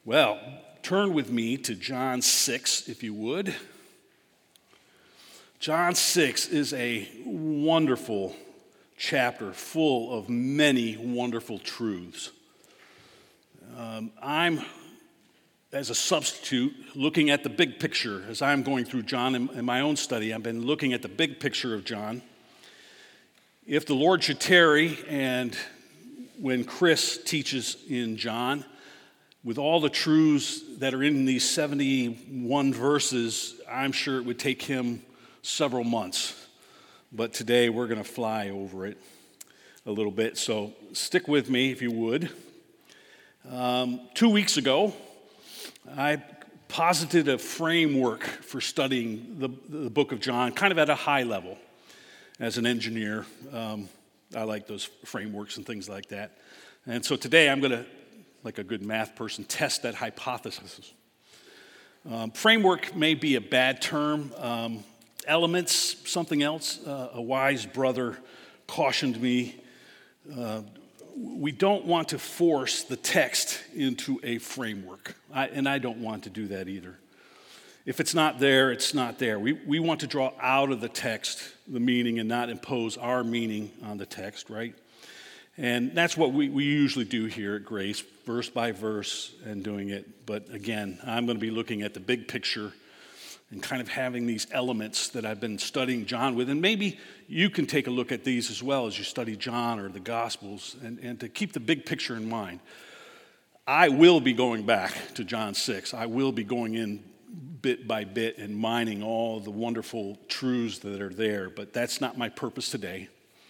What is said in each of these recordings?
Well, turn with me to John 6, if you would. John 6 is a wonderful chapter full of many wonderful truths. I'm, as a substitute, looking at the big picture. As I'm going through John in my own study, I've been looking at the big picture of John. If the Lord should tarry, and when Chris teaches in John, with all the truths that are in these 71 verses, I'm sure it would take him several months. But today we're going to fly over it a little bit. So stick with me if you would. 2 weeks ago, I posited a framework for studying the book of John, kind of at a high level. As an engineer, I like those frameworks and things like that. And so today I'm going to, like a good math person, test that hypothesis. Framework may be a bad term. Elements, something else. A wise brother cautioned me. We don't want to force the text into a framework. And I don't want to do that either. If it's not there, it's not there. We want to draw out of the text the meaning and not impose our meaning on the text, right? And that's what we usually do here at Grace, verse by verse and doing it. But again, I'm going to be looking at the big picture and kind of having these elements that I've been studying John with. And maybe you can take a look at these as well as you study John or the Gospels and to keep the big picture in mind. I will be going back to John 6. I will be going in bit by bit and mining all the wonderful truths that are there. But that's not my purpose today.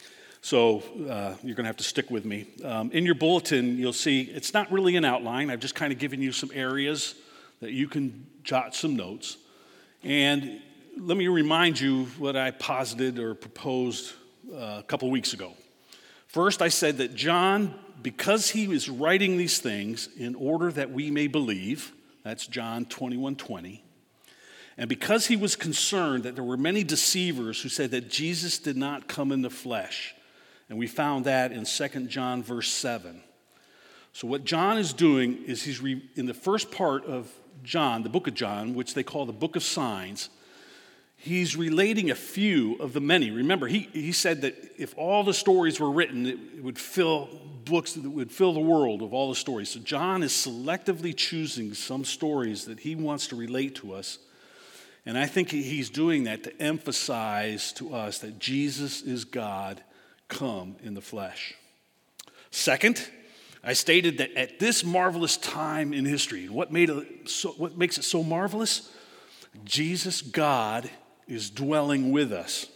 So you're going to have to stick with me. In your bulletin, you'll see it's not really an outline. I've just kind of given you some areas that you can jot some notes. And let me remind you what I posited or proposed a couple weeks ago. First, I said that John, because he is writing these things in order that we may believe, that's John 21:20, and because he was concerned that there were many deceivers who said that Jesus did not come in the flesh, and we found that in 2 John verse 7. So what John is doing is he's in the first part of John, the book of John, which they call the book of signs, he's relating a few of the many. Remember, he said that if all the stories were written, it would fill books, that would fill the world of all the stories. So John is selectively choosing some stories that he wants to relate to us. And I think he's doing that to emphasize to us that Jesus is God come in the flesh. Second, I stated that at this marvelous time in history, what makes it so marvelous? Jesus, God, is dwelling with us.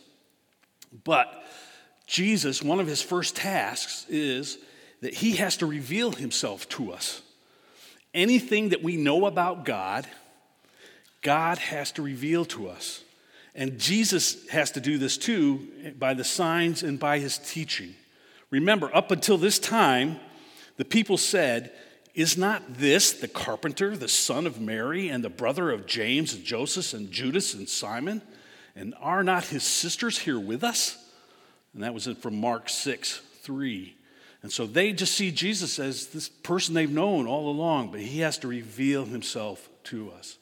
But Jesus, one of his first tasks is that he has to reveal himself to us. Anything that we know about God, God has to reveal to us. And Jesus has to do this too by the signs and by his teaching. Remember, up until this time, the people said, "Is not this the carpenter, the son of Mary, and the brother of James and Joseph and Judas and Simon? And are not his sisters here with us?" And that was from Mark 6:3. And so they just see Jesus as this person they've known all along, but he has to reveal himself to us.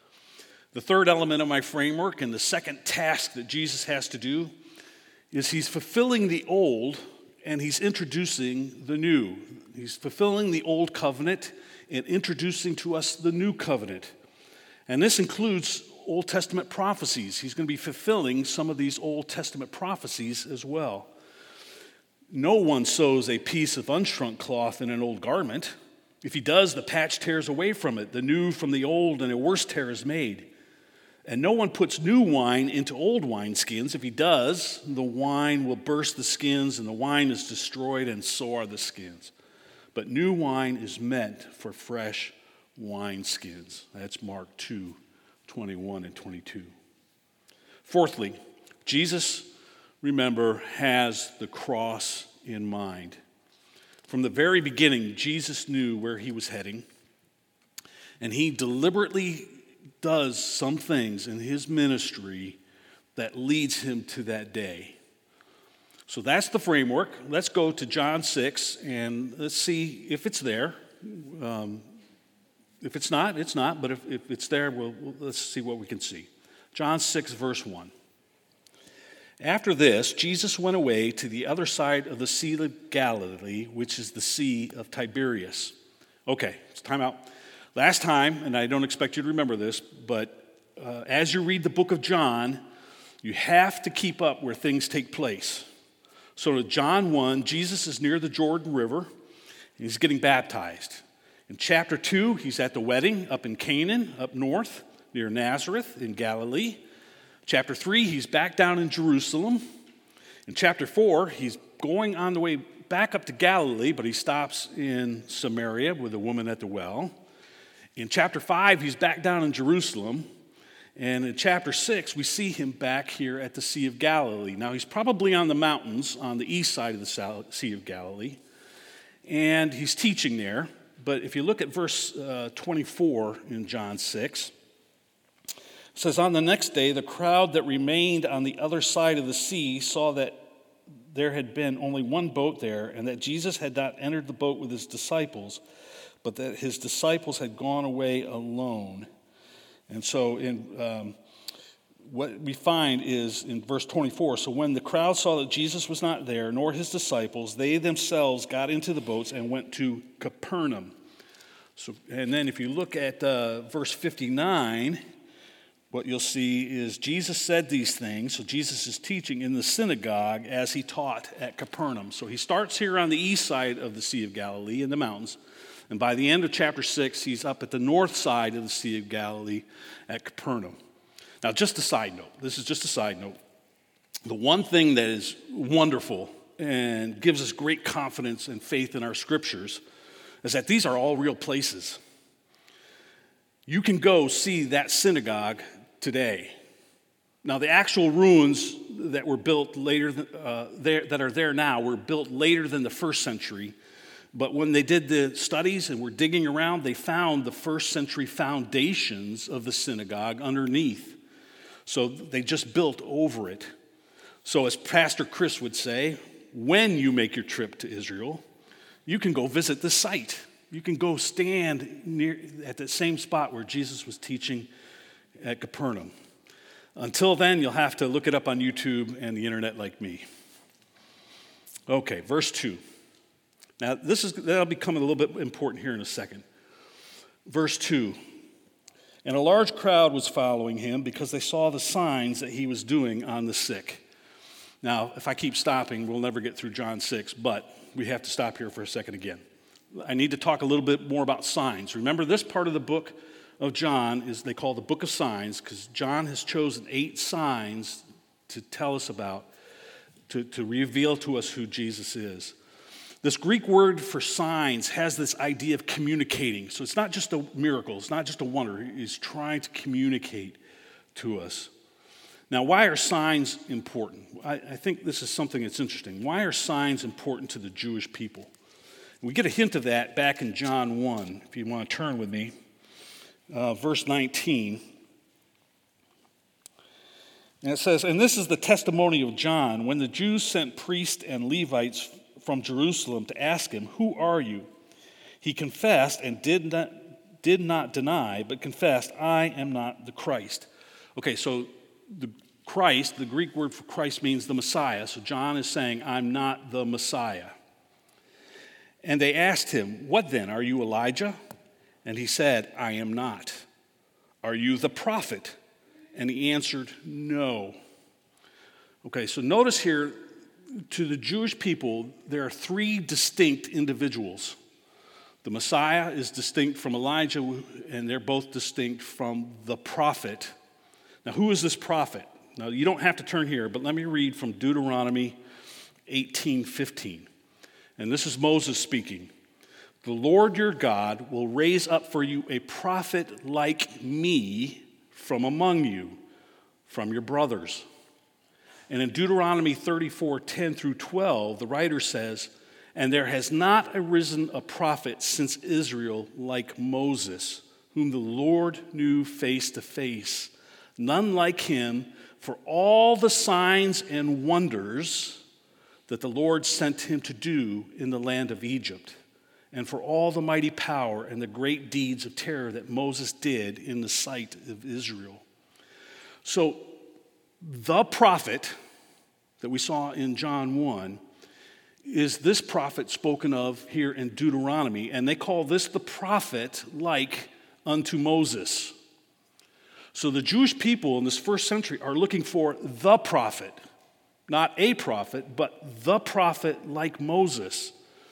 The third element of my framework and the second task that Jesus has to do is he's fulfilling the old and he's introducing the new. He's fulfilling the old covenant and introducing to us the new covenant. And this includes Old Testament prophecies. He's going to be fulfilling some of these Old Testament prophecies as well. No one sews a piece of unshrunk cloth in an old garment. If he does, the patch tears away from it, the new from the old, and a worse tear is made. And no one puts new wine into old wineskins. If he does, the wine will burst the skins, and the wine is destroyed, and so are the skins. But new wine is meant for fresh wineskins. That's Mark 2:21 and 22. Fourthly, Jesus, remember, has the cross in mind. From the very beginning, Jesus knew where he was heading, and he deliberately does some things in his ministry that leads him to that day. So that's the framework. Let's go to John 6 and let's see if it's there. If it's not, it's not, but if it's there, let's see what we can see. John 6, verse 1. After this, Jesus went away to the other side of the Sea of Galilee, which is the Sea of Tiberias. Okay, it's time out. Last time, and I don't expect you to remember this, but as you read the book of John, you have to keep up where things take place. So in John 1, Jesus is near the Jordan River, and he's getting baptized. In chapter 2, he's at the wedding up in Canaan, up north, near Nazareth in Galilee. Chapter 3, he's back down in Jerusalem. In chapter 4, he's going on the way back up to Galilee, but he stops in Samaria with a woman at the well. In chapter 5, he's back down in Jerusalem. And in chapter 6, we see him back here at the Sea of Galilee. Now, he's probably on the mountains on the east side of the Sea of Galilee. And he's teaching there. But if you look at verse 24 in John 6, it says, on the next day, the crowd that remained on the other side of the sea saw that there had been only one boat there, and that Jesus had not entered the boat with his disciples, but that his disciples had gone away alone. And so what we find is in verse 24, so when the crowd saw that Jesus was not there, nor his disciples, they themselves got into the boats and went to Capernaum. So, and then if you look at verse 59, what you'll see is Jesus said these things. So Jesus is teaching in the synagogue as he taught at Capernaum. So he starts here on the east side of the Sea of Galilee in the mountains. And by the end of chapter 6, he's up at the north side of the Sea of Galilee at Capernaum. Now, just a side note. This is just a side note. The one thing that is wonderful and gives us great confidence and faith in our scriptures is that these are all real places. You can go see that synagogue today. Now, the actual ruins that were built later, that are there now, were built later than the first century. But when they did the studies and were digging around, they found the first century foundations of the synagogue underneath. So they just built over it. So as Pastor Chris would say, when you make your trip to Israel, you can go visit the site. You can go stand near at the same spot where Jesus was teaching at Capernaum. Until then, you'll have to look it up on YouTube and the internet like me. Okay, verse 2. Now, that'll become a little bit important here in a second. Verse 2. And a large crowd was following him because they saw the signs that he was doing on the sick. Now, if I keep stopping, we'll never get through John 6, but we have to stop here for a second again. I need to talk a little bit more about signs. Remember, this part of the book of John is they call the book of signs because John has chosen 8 signs to tell us about, to reveal to us who Jesus is. This Greek word for signs has this idea of communicating. So it's not just a miracle. It's not just a wonder. He's trying to communicate to us. Now, why are signs important? I think this is something that's interesting. Why are signs important to the Jewish people? We get a hint of that back in John 1, if you want to turn with me. Verse 19. And it says, and this is the testimony of John. When the Jews sent priests and Levites from Jerusalem to ask him, who are you? He confessed and did not deny, but confessed, I am not the Christ. Okay, so the Christ, the Greek word for Christ means the Messiah. So John is saying, I'm not the Messiah. And they asked him, what then? Are you Elijah? And he said, I am not. Are you the prophet? And he answered, no. Okay, so notice here, to the Jewish people, there are 3 distinct individuals. The Messiah is distinct from Elijah, and they're both distinct from the prophet. Now, who is this prophet? Now, you don't have to turn here, but let me read from Deuteronomy 18:15. And this is Moses speaking. The Lord your God will raise up for you a prophet like me from among you, from your brothers. And in Deuteronomy 34:10 through 12, the writer says, and there has not arisen a prophet since Israel like Moses, whom the Lord knew face to face. None like him, for all the signs and wonders that the Lord sent him to do in the land of Egypt, and for all the mighty power and the great deeds of terror that Moses did in the sight of Israel. So the prophet that we saw in John 1 is this prophet spoken of here in Deuteronomy, and they call this the prophet like unto Moses. So the Jewish people in this first century are looking for the prophet, not a prophet, but the prophet like Moses.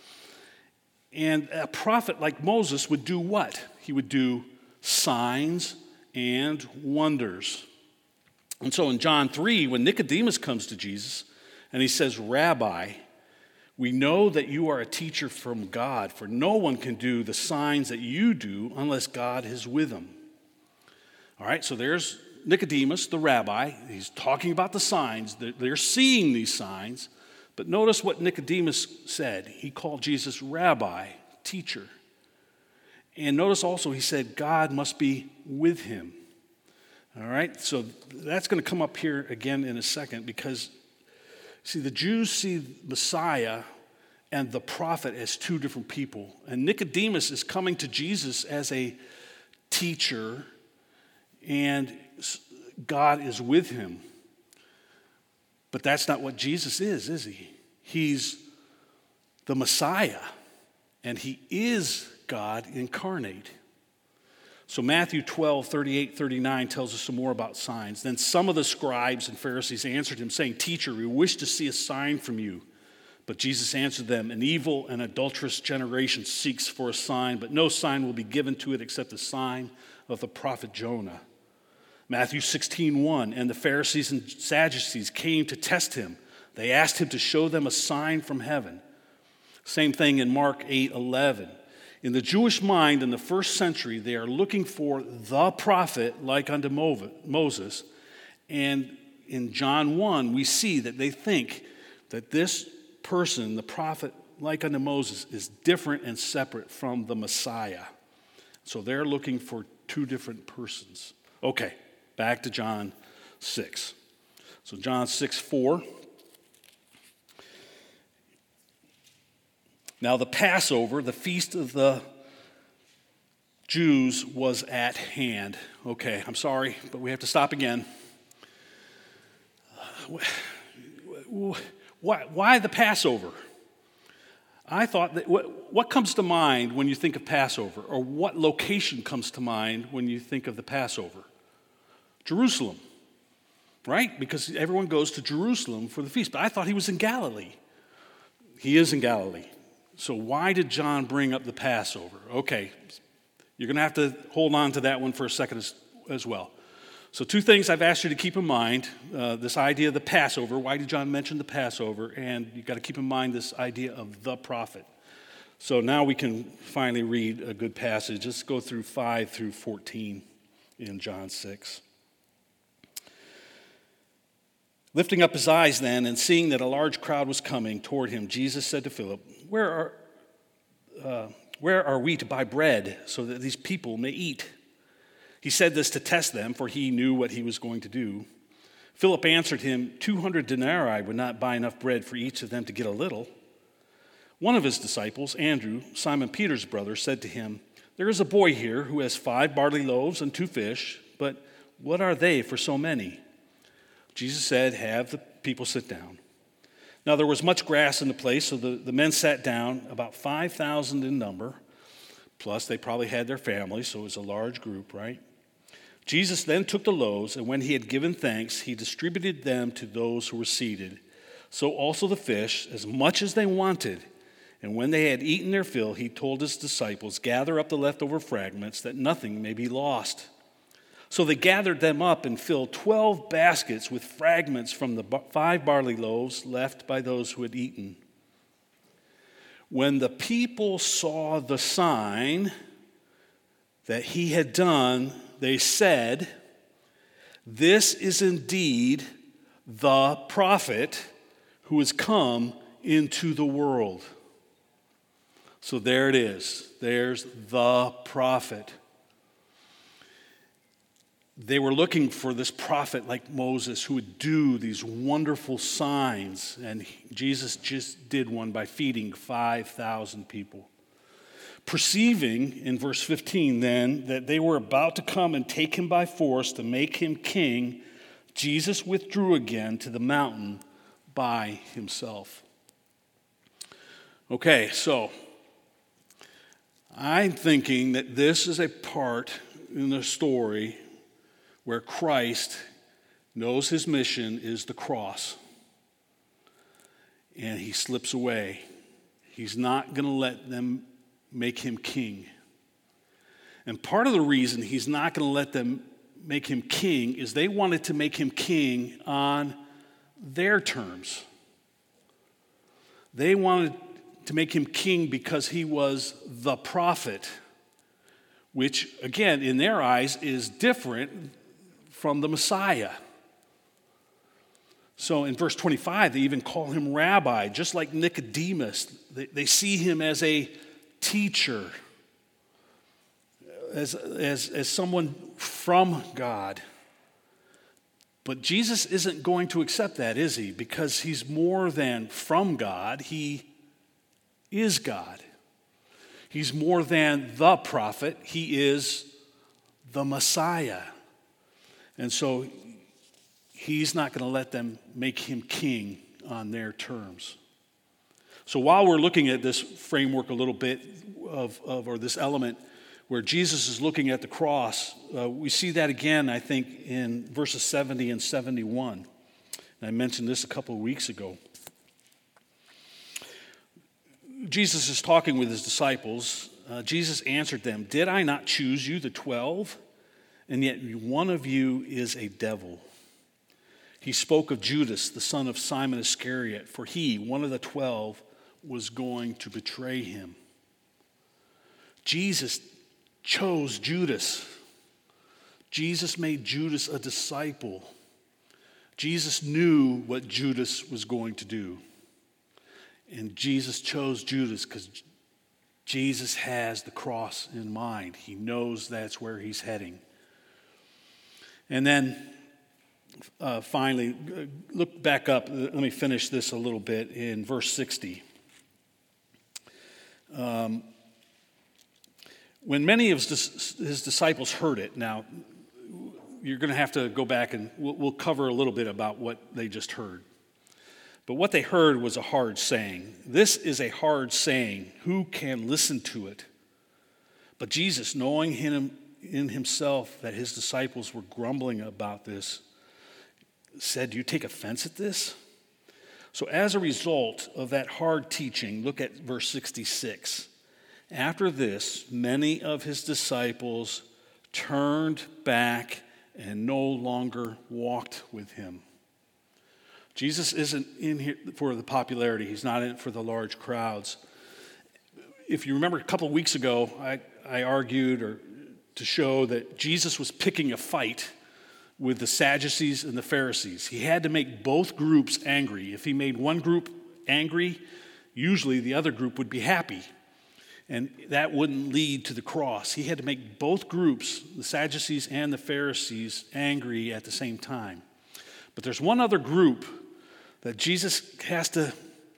And a prophet like Moses would do what? He would do signs and wonders. And so in John 3, when Nicodemus comes to Jesus and he says, Rabbi, we know that you are a teacher from God, for no one can do the signs that you do unless God is with him. All right, so there's Nicodemus, the rabbi. He's talking about the signs. They're seeing these signs. But notice what Nicodemus said. He called Jesus rabbi, teacher. And notice also he said God must be with him. All right, so that's going to come up here again in a second because, see, the Jews see Messiah and the prophet as two different people. And Nicodemus is coming to Jesus as a teacher, and God is with him. But that's not what Jesus is he? He's the Messiah, and he is God incarnate. So Matthew 12, 38, 39 tells us some more about signs. Then some of the scribes and Pharisees answered him, saying, Teacher, we wish to see a sign from you. But Jesus answered them, An evil and adulterous generation seeks for a sign, but no sign will be given to it except the sign of the prophet Jonah. Matthew 16:1, and the Pharisees and Sadducees came to test him. They asked him to show them a sign from heaven. Same thing in Mark 8:11. In the Jewish mind in the first century, they are looking for the prophet like unto Moses. And in John 1, we see that they think that this person, the prophet like unto Moses, is different and separate from the Messiah. So they're looking for two different persons. Okay, back to John 6. So John 6:4. Now the Passover, the feast of the Jews, was at hand. Okay, I'm sorry, but we have to stop again. Why the Passover? I thought that what comes to mind when you think of Passover, or what location comes to mind when you think of the Passover? Jerusalem, right? Because everyone goes to Jerusalem for the feast. But I thought he was in Galilee. He is in Galilee. So why did John bring up the Passover? Okay, you're going to have to hold on to that one for a second as well. So two things I've asked you to keep in mind. This idea of the Passover. Why did John mention the Passover? And you've got to keep in mind this idea of the prophet. So now we can finally read a good passage. Let's go through 5 through 14 in John 6. Lifting up his eyes then, and seeing that a large crowd was coming toward him, Jesus said to Philip, Where are we to buy bread so that these people may eat? He said this to test them, for he knew what he was going to do. Philip answered him, 200 denarii would not buy enough bread for each of them to get a little. One of his disciples, Andrew, Simon Peter's brother, said to him, There is a boy here who has 5 barley loaves and 2 fish, but what are they for so many? Jesus said, Have the people sit down. Now there was much grass in the place, so the men sat down, about 5,000 in number. Plus they probably had their families, so it was a large group, right? Jesus then took the loaves, and when he had given thanks, he distributed them to those who were seated. So also the fish, as much as they wanted. And when they had eaten their fill, he told his disciples, Gather up the leftover fragments, that nothing may be lost. So they gathered them up and filled 12 baskets with fragments from the 5 barley loaves left by those who had eaten. When the people saw the sign that he had done, they said, This is indeed the prophet who has come into the world. So there it is. There's the prophet. They were looking for this prophet like Moses who would do these wonderful signs. And Jesus just did one by feeding 5,000 people. Perceiving, in verse 15 then, that they were about to come and take him by force to make him king, Jesus withdrew again to the mountain by himself. Okay, so I'm thinking that this is a part in the story where Christ knows his mission is the cross, and he slips away. He's not going to let them make him king. And part of the reason he's not going to let them make him king is they wanted to make him king on their terms. They wanted to make him king because he was the prophet, which, again, in their eyes is different from the Messiah. So in verse 25, they even call him rabbi, just like Nicodemus. They see him as a teacher, as someone from God. But Jesus isn't going to accept that, is he? Because he's more than from God. He is God. He's more than the prophet. He is the Messiah. And so he's not going to let them make him king on their terms. So while we're looking at this framework a little bit or this element where Jesus is looking at the cross, we see that again, I think, in verses 70 and 71. And I mentioned this a couple of weeks ago. Jesus is talking with his disciples. Jesus answered them, "Did I not choose you, the 12? And yet one of you is a devil." He spoke of Judas, the son of Simon Iscariot, for he, one of the 12, was going to betray him. Jesus chose Judas. Jesus made Judas a disciple. Jesus knew what Judas was going to do. And Jesus chose Judas because Jesus has the cross in mind. He knows that's where he's heading. And then finally, look back up. Let me finish this a little bit in verse 60. When many of his disciples heard it, now you're going to have to go back and we'll cover a little bit about what they just heard. But what they heard was a hard saying. This is a hard saying. Who can listen to it? But Jesus, knowing in himself that his disciples were grumbling about this, said, "Do you take offense at this?" So as a result of that hard teaching, look at verse 66. After this, many of his disciples turned back and no longer walked with him. Jesus isn't in here for the popularity. He's not in it for the large crowds. If you remember a couple of weeks ago, I argued to show that Jesus was picking a fight with the Sadducees and the Pharisees. He had to make both groups angry. If he made one group angry, usually the other group would be happy. And that wouldn't lead to the cross. He had to make both groups, the Sadducees and the Pharisees, angry at the same time. But there's one other group that Jesus has to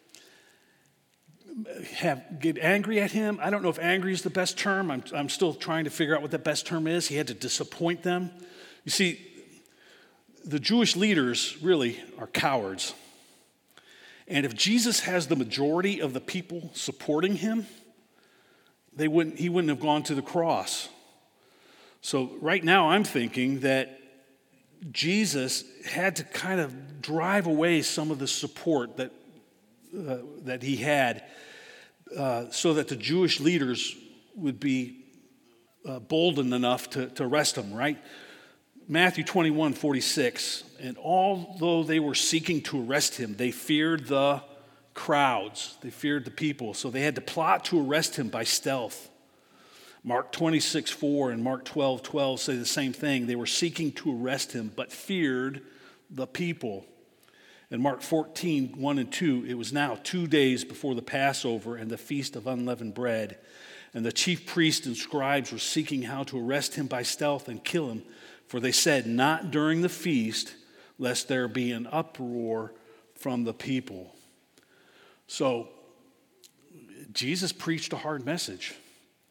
get angry at him. I don't know if angry is the best term. I'm still trying to figure out what the best term is. He had to disappoint them. You see, the Jewish leaders really are cowards. And if Jesus has the majority of the people supporting him, he wouldn't have gone to the cross. So right now I'm thinking that Jesus had to kind of drive away some of the support that he had so that the Jewish leaders would be boldened enough to arrest him, right? Matthew 21:46, and although they were seeking to arrest him, they feared the crowds. They feared the people, so they had to plot to arrest him by stealth. Mark 26:4 and Mark 12:12 say the same thing. They were seeking to arrest him, but feared the people. In Mark 14:1 and 2, it was now 2 days before the Passover and the Feast of Unleavened Bread, and the chief priests and scribes were seeking how to arrest him by stealth and kill him, for they said, "Not during the feast, lest there be an uproar from the people." So Jesus preached a hard message.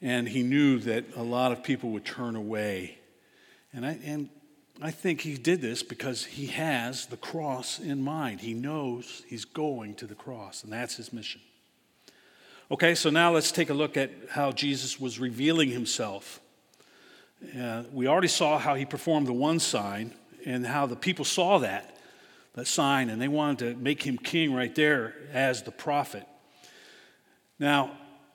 And he knew that a lot of people would turn away. And I think he did this because he has the cross in mind. He knows he's going to the cross, and that's his mission. Okay, so now let's take a look at how Jesus was revealing himself. We already saw how he performed the one sign and how the people saw that sign, and they wanted to make him king right there as the prophet. Now,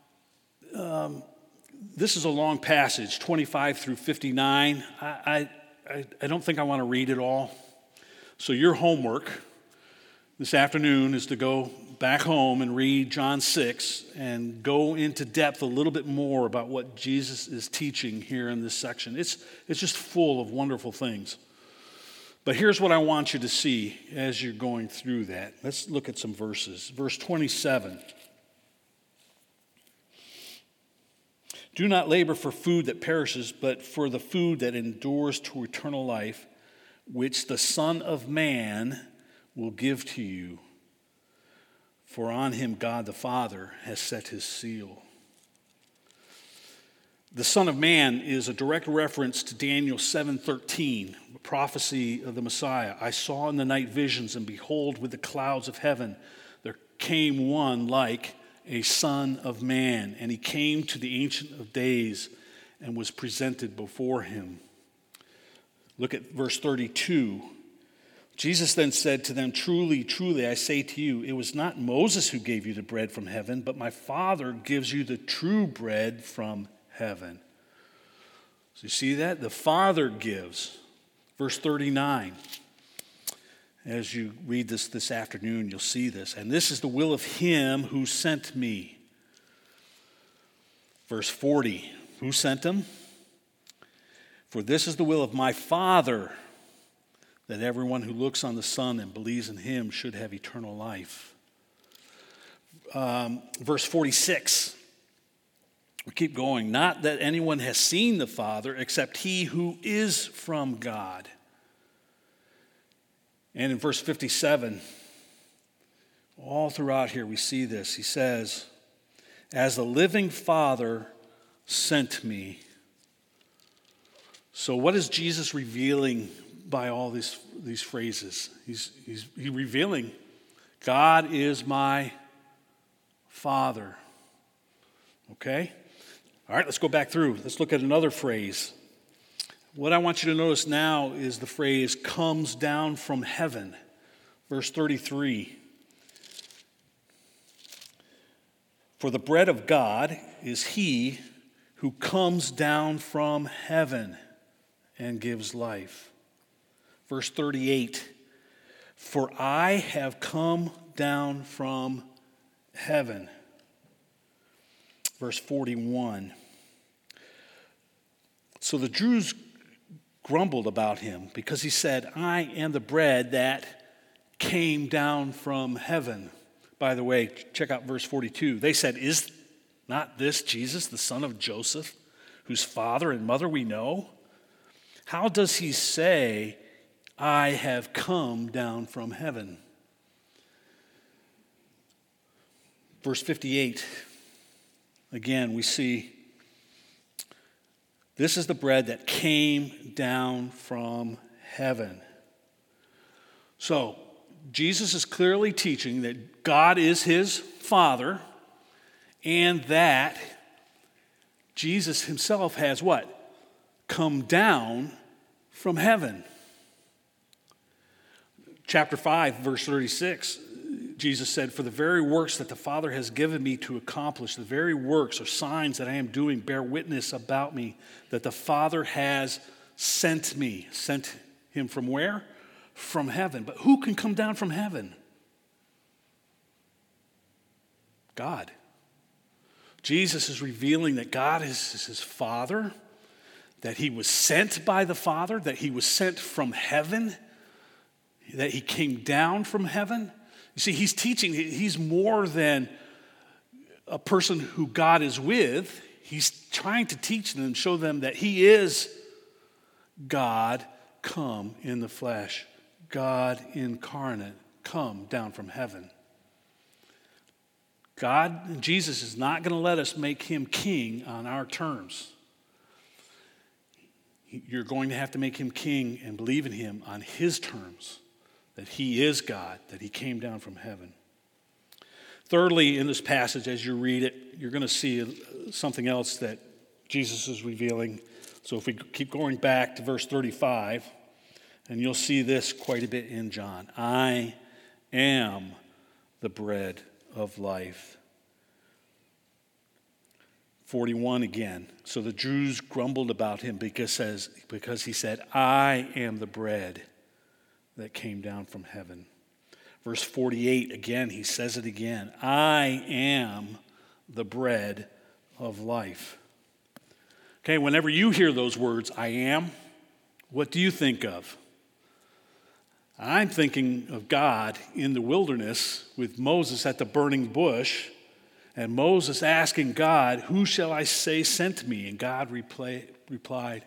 this is a long passage, 25 through 59. I don't think I want to read it all. So your homework this afternoon is to go back home and read John 6 and go into depth a little bit more about what Jesus is teaching here in this section. It's just full of wonderful things. But here's what I want you to see as you're going through that. Let's look at some verses. Verse 27. Do not labor for food that perishes, but for the food that endures to eternal life, which the Son of Man will give to you. For on him God the Father has set his seal. The Son of Man is a direct reference to Daniel 7:13, a prophecy of the Messiah. I saw in the night visions, and behold, with the clouds of heaven, there came one like a Son of Man, and he came to the Ancient of Days and was presented before him. Look at verse 32. Jesus then said to them, truly, truly, I say to you, it was not Moses who gave you the bread from heaven, but my Father gives you the true bread from heaven. So you see that? The Father gives. Verse 39. As you read this afternoon, you'll see this. And this is the will of him who sent me. Verse 40. Who sent him? For this is the will of my Father, that everyone who looks on the Son and believes in him should have eternal life. Verse 46. We keep going. Not that anyone has seen the Father except he who is from God. And in verse 57, all throughout here we see this. He says, as the living Father sent me. So what is Jesus revealing by all these phrases? He's revealing, God is my Father. Okay? All right, let's go back through. Let's look at another phrase. What I want you to notice now is the phrase comes down from heaven. Verse 33. For the bread of God is he who comes down from heaven and gives life. Verse 38. For I have come down from heaven. Verse 41. So the Jews grumbled about him because he said, I am the bread that came down from heaven. By the way, check out verse 42. They said, is not this Jesus, the son of Joseph, whose father and mother we know? How does he say, I have come down from heaven? Verse 58. Again, we see this is the bread that came down from heaven. So, Jesus is clearly teaching that God is his Father and that Jesus himself has what? Come down from heaven. Chapter 5, verse 36. Jesus said, for the very works that the Father has given me to accomplish, the very works or signs that I am doing bear witness about me, that the Father has sent me. Sent him from where? From heaven. But who can come down from heaven? God. Jesus is revealing that God is his Father, that he was sent by the Father, that he was sent from heaven, that he came down from heaven. You see, he's teaching, he's more than a person who God is with. He's trying to teach them and show them that he is God come in the flesh, God incarnate, come down from heaven. Jesus is not going to let us make him king on our terms. You're going to have to make him king and believe in him on his terms, that he is God, that he came down from heaven. Thirdly, in this passage, as you read it, you're going to see something else that Jesus is revealing. So if we keep going back to verse 35, and you'll see this quite a bit in John. I am the bread of life. 41 again. So the Jews grumbled about him because he said, I am the bread that came down from heaven. Verse 48, again, he says it again. I am the bread of life. Okay, whenever you hear those words, I am, what do you think of? I'm thinking of God in the wilderness with Moses at the burning bush, and Moses asking God, who shall I say sent me? And God replied,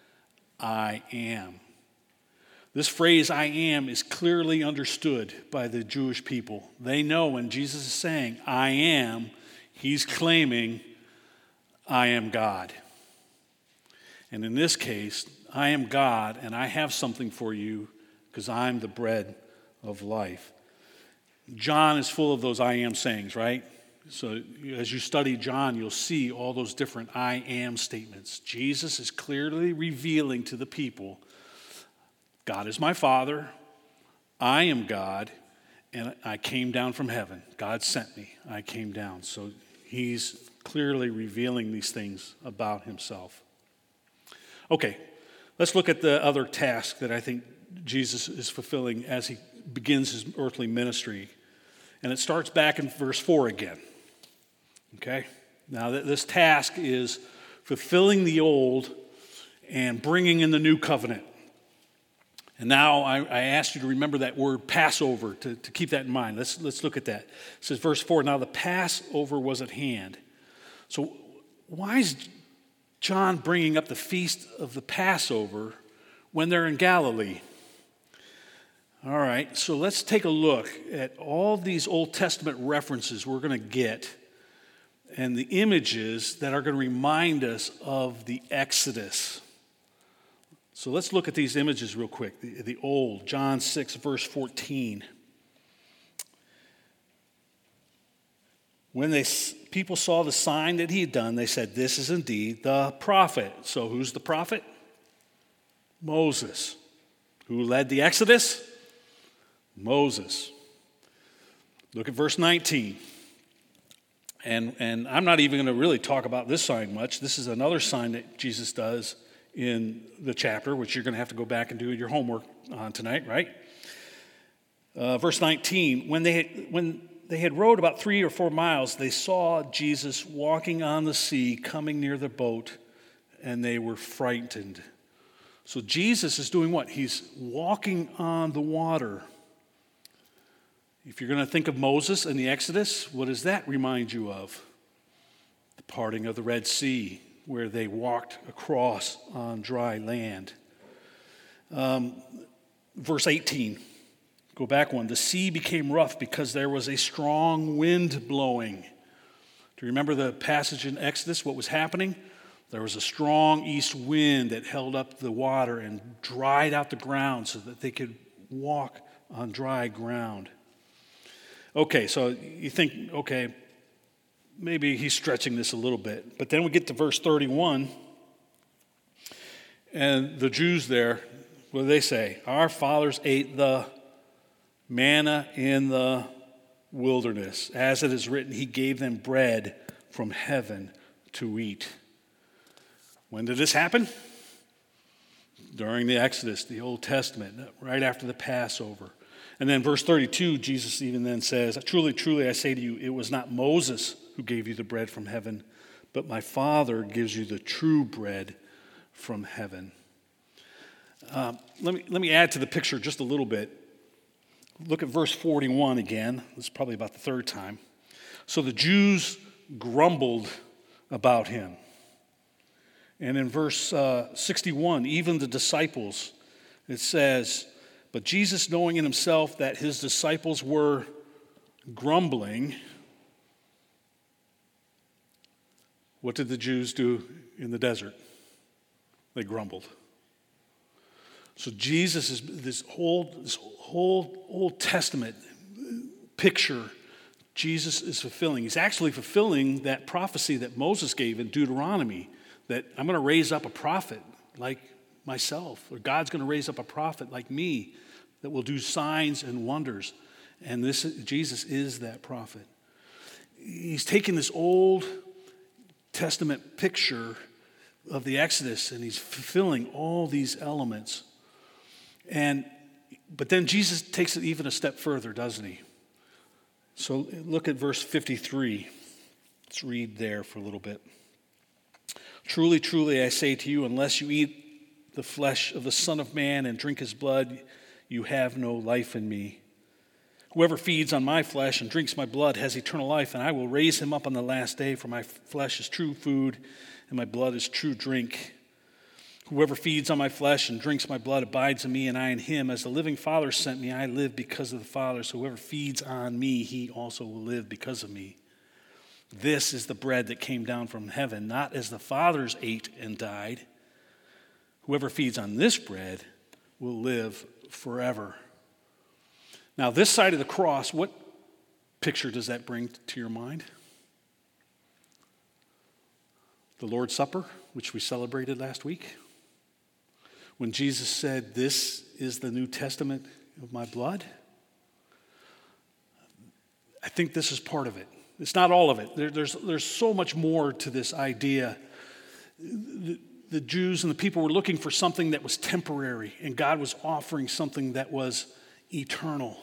I am. This phrase, I am, is clearly understood by the Jewish people. They know when Jesus is saying, I am, he's claiming, I am God. And in this case, I am God, and I have something for you because I'm the bread of life. John is full of those I am sayings, right? So as you study John, you'll see all those different I am statements. Jesus is clearly revealing to the people, God is my Father, I am God, and I came down from heaven. God sent me, I came down. So he's clearly revealing these things about himself. Okay, let's look at the other task that I think Jesus is fulfilling as he begins his earthly ministry. And it starts back in verse 4 again. Okay? Now, this task is fulfilling the old and bringing in the new covenant. And now I asked you to remember that word Passover, to keep that in mind. Let's look at that. It says, verse 4, now the Passover was at hand. So why is John bringing up the feast of the Passover when they're in Galilee? All right, so let's take a look at all these Old Testament references we're going to get and the images that are going to remind us of the Exodus. So let's look at these images real quick. The old, John 6, verse 14. When people saw the sign that he had done, they said, this is indeed the prophet. So who's the prophet? Moses. Who led the Exodus? Moses. Look at verse 19. And I'm not even going to really talk about this sign much. This is another sign that Jesus does in the chapter, which you're going to have to go back and do your homework on tonight, right? Verse 19, when they had rowed about 3 or 4 miles, they saw Jesus walking on the sea, coming near the boat, and they were frightened. So Jesus is doing what? He's walking on the water. If you're going to think of Moses and the Exodus, what does that remind you of? The parting of the Red Sea, where they walked across on dry land. Verse 18, go back one. The sea became rough because there was a strong wind blowing. Do you remember the passage in Exodus, what was happening? There was a strong east wind that held up the water and dried out the ground so that they could walk on dry ground. Okay, so you think, okay, maybe he's stretching this a little bit. But then we get to verse 31, and the Jews there, what do they say? Our fathers ate the manna in the wilderness. As it is written, he gave them bread from heaven to eat. When did this happen? During the Exodus, the Old Testament, right after the Passover. And then verse 32, Jesus even then says, truly, truly, I say to you, it was not Moses who gave you the bread from heaven, but my Father gives you the true bread from heaven. Let me add to the picture just a little bit. Look at verse 41 again. This is probably about the third time. So the Jews grumbled about him. And in verse 61, even the disciples, it says, but Jesus, knowing in himself that his disciples were grumbling, What did the Jews do in the desert? They grumbled. So Jesus is this whole Old Testament picture Jesus is fulfilling. He's actually fulfilling that prophecy that Moses gave in Deuteronomy, that I'm going to raise up a prophet like myself, or God's going to raise up a prophet like me that will do signs and wonders. And Jesus is that prophet. He's taken this Old Testament picture of the Exodus and he's fulfilling all these elements. But then Jesus takes it even a step further, doesn't he? So look at verse 53. Let's read there for a little bit. Truly, truly, I say to you, unless you eat the flesh of the Son of Man and drink his blood, you have no life in me. Whoever feeds on my flesh and drinks my blood has eternal life, and I will raise him up on the last day, for my flesh is true food, and my blood is true drink. Whoever feeds on my flesh and drinks my blood abides in me, and I in him. As the living Father sent me, I live because of the Father. So whoever feeds on me, he also will live because of me. This is the bread that came down from heaven, not as the fathers ate and died. Whoever feeds on this bread will live forever. Now, this side of the cross, what picture does that bring to your mind? The Lord's Supper, which we celebrated last week. When Jesus said, "This is the New Testament of my blood," I think this is part of it. It's not all of it. There's so much more to this idea. The Jews and the people were looking for something that was temporary, and God was offering something that was eternal.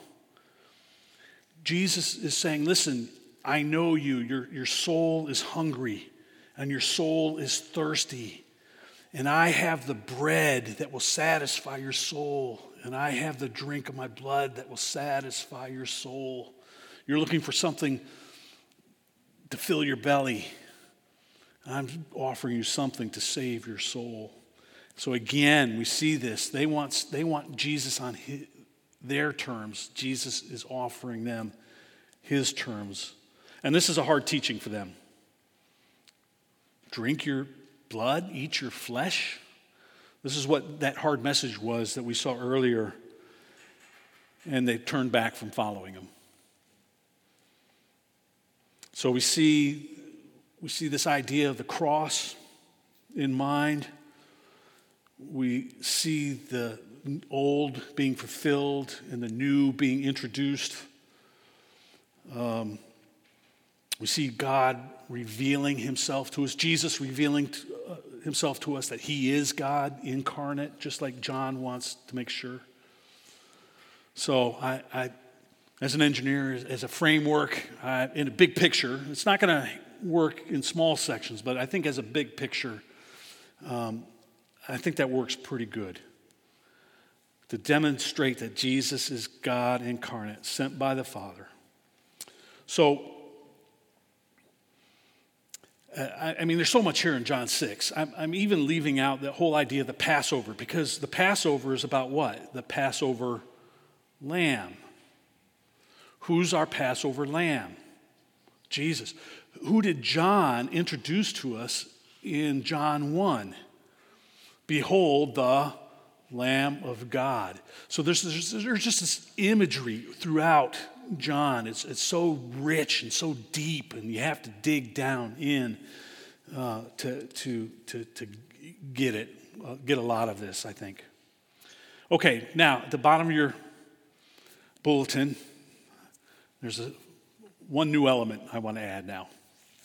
Jesus is saying, listen, I know you. Your soul is hungry, and your soul is thirsty. And I have the bread that will satisfy your soul. And I have the drink of my blood that will satisfy your soul. You're looking for something to fill your belly. I'm offering you something to save your soul. So again, we see this. They want Jesus on their terms. Jesus is offering them his terms. And this is a hard teaching for them. Drink your blood, eat your flesh. This is what that hard message was that we saw earlier, and they turned back from following him. So we see this idea of the cross in mind. We see the old being fulfilled and the new being introduced. We see God revealing himself to us, Jesus revealing himself to us that he is God incarnate, just like John wants to make sure. So I as an engineer, as a framework, in a big picture, it's not going to work in small sections, but I think as a big picture, I think that works pretty good. To demonstrate that Jesus is God incarnate, sent by the Father. So, I mean, there's so much here in John 6. I'm even leaving out the whole idea of the Passover, because the Passover is about what? The Passover lamb. Who's our Passover lamb? Jesus. Who did John introduce to us in John 1? Behold, the Lamb of God. So there's just this imagery throughout John. It's so rich and so deep, and you have to dig down in to get it, get a lot of this, I think. Okay, now at the bottom of your bulletin, there's one new element I want to add now.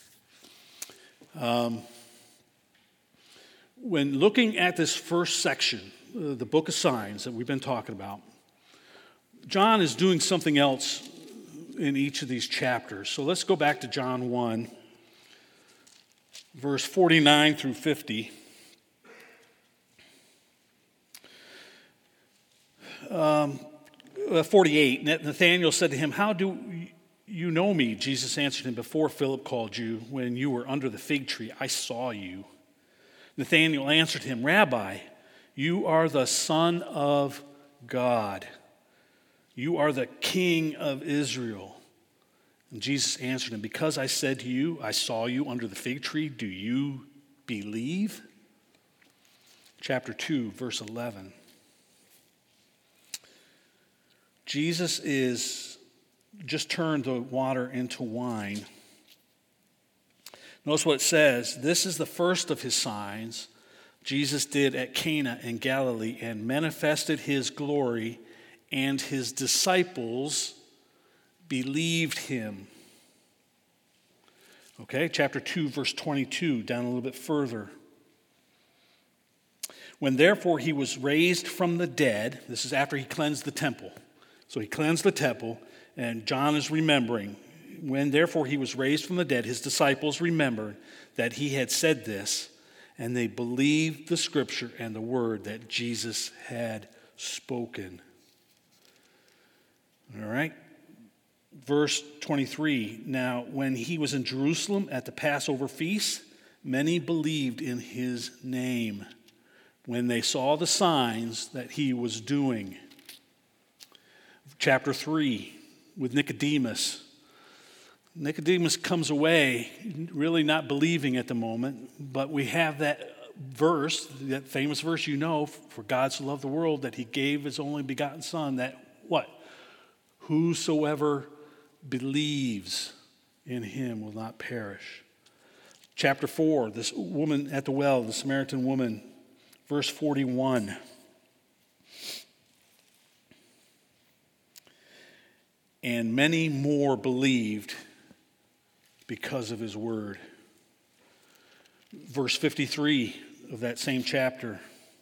When looking at this first section, the book of signs that we've been talking about, John is doing something else in each of these chapters. So let's go back to John 1, verse 49 through 50. 48, Nathanael said to him, "How do you know me?" Jesus answered him, "Before Philip called you, when you were under the fig tree, I saw you." Nathanael answered him, "Rabbi, you are the Son of God. You are the King of Israel." And Jesus answered him, because I said to you, I saw you under the fig tree, do you believe? Chapter 2, verse 11. Jesus is just turned the water into wine. Notice what it says. This is the first of his signs Jesus did at Cana in Galilee and manifested his glory, and his disciples believed him. Okay, chapter 2, verse 22, down a little bit further. When therefore he was raised from the dead, this is after he cleansed the temple. So he cleansed the temple, and John is remembering. When therefore he was raised from the dead, his disciples remembered that he had said this, and they believed the scripture and the word that Jesus had spoken. All right. Verse 23, now when he was in Jerusalem at the Passover feast, many believed in his name when they saw the signs that he was doing. Chapter 3, with Nicodemus. Nicodemus comes away really not believing at the moment, but we have that verse, that famous verse you know, for God so loved the world that he gave his only begotten son, that what? Whosoever believes in him will not perish. Chapter 4, this woman at the well, the Samaritan woman, verse 41. And many more believed because of his word. Verse 53 of that same chapter.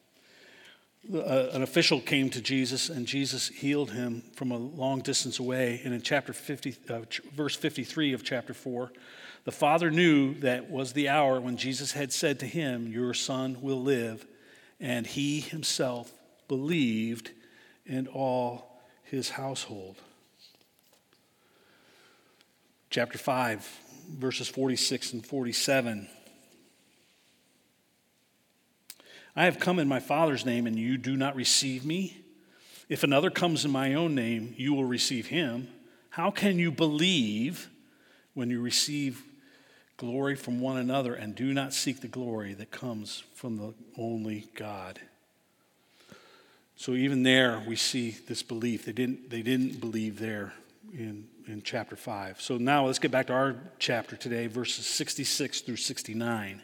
An official came to Jesus, and Jesus healed him from a long distance away. And in verse 53 of chapter 4, the father knew that was the hour when Jesus had said to him, your son will live. And he himself believed, and all his household. Chapter 5, verses 46 and 47. I have come in my Father's name, and you do not receive me. If another comes in my own name, you will receive him. How can you believe when you receive glory from one another and do not seek the glory that comes from the only God? So even there we see this belief. They didn't believe there in chapter 5. So now let's get back to our chapter today, verses 66 through 69.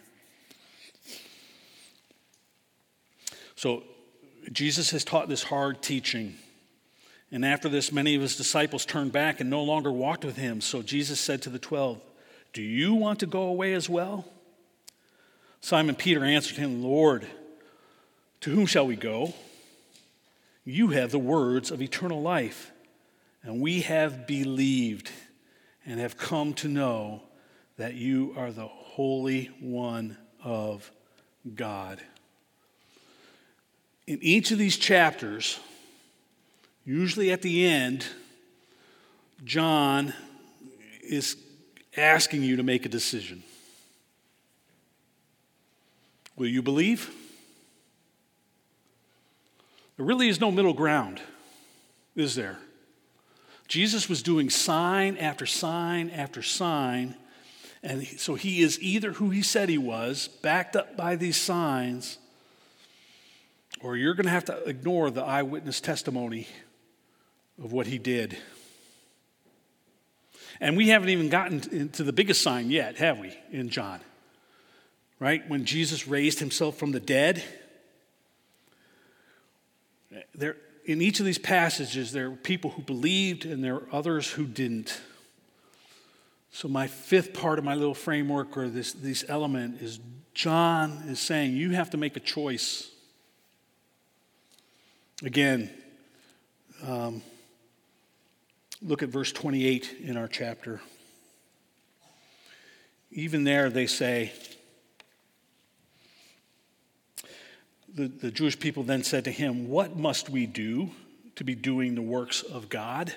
So Jesus has taught this hard teaching. And after this, many of his disciples turned back and no longer walked with him. So Jesus said to the 12, do you want to go away as well? Simon Peter answered him, Lord, to whom shall we go? You have the words of eternal life, and we have believed and have come to know that you are the Holy One of God. In each of these chapters, usually at the end, John is asking you to make a decision. Will you believe? There really is no middle ground, is there? Jesus was doing sign after sign after sign, and so he is either who he said he was, backed up by these signs, or you're going to have to ignore the eyewitness testimony of what he did. And we haven't even gotten into the biggest sign yet, have we, in John? Right? When Jesus raised himself from the dead. In each of these passages, there are people who believed and there are others who didn't. So my fifth part of my little framework, or this element, is John is saying you have to make a choice. Again, look at verse 28 in our chapter. Even there they say, the Jewish people then said to him, what must we do to be doing the works of God?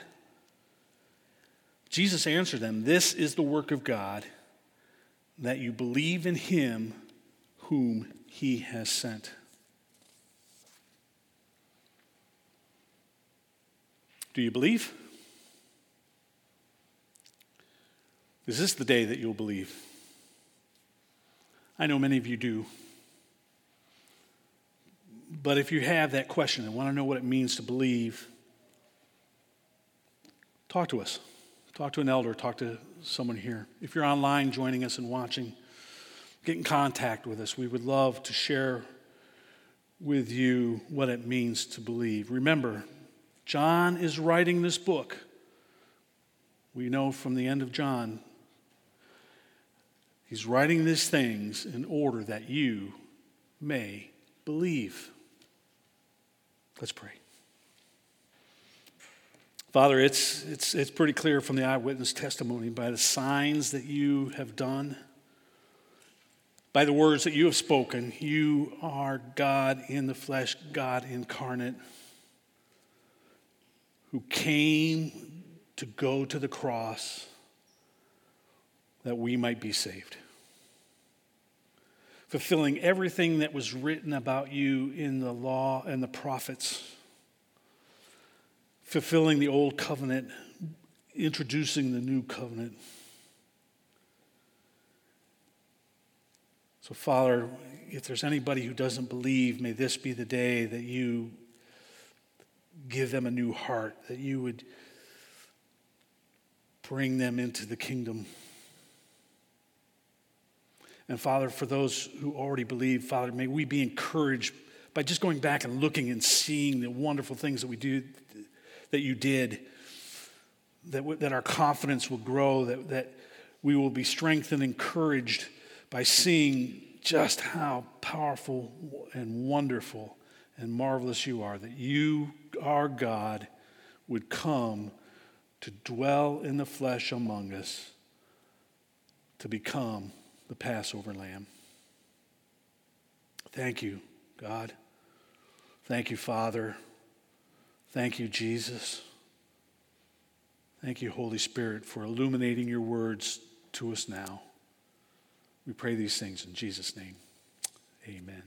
Jesus answered them, this is the work of God, that you believe in him whom he has sent. Do you believe? Is this the day that you'll believe? I know many of you do. But if you have that question and want to know what it means to believe, talk to us. Talk to an elder. Talk to someone here. If you're online joining us and watching, get in contact with us. We would love to share with you what it means to believe. Remember, John is writing this book. We know from the end of John, he's writing these things in order that you may believe. Let's pray. Father, it's pretty clear from the eyewitness testimony, by the signs that you have done, by the words that you have spoken, you are God in the flesh, God incarnate, who came to go to the cross that we might be saved. Fulfilling everything that was written about you in the law and the prophets. Fulfilling the old covenant, introducing the new covenant. So, Father, if there's anybody who doesn't believe, may this be the day that you give them a new heart, that you would bring them into the kingdom. And Father, for those who already believe, Father, may we be encouraged by just going back and looking and seeing the wonderful things that that you did, that our confidence will grow, that we will be strengthened and encouraged by seeing just how powerful and wonderful and marvelous you are, that you, our God, would come to dwell in the flesh among us, to become the Passover lamb. Thank you, God. Thank you, Father. Thank you, Jesus. Thank you, Holy Spirit, for illuminating your words to us now. We pray these things in Jesus' name. Amen.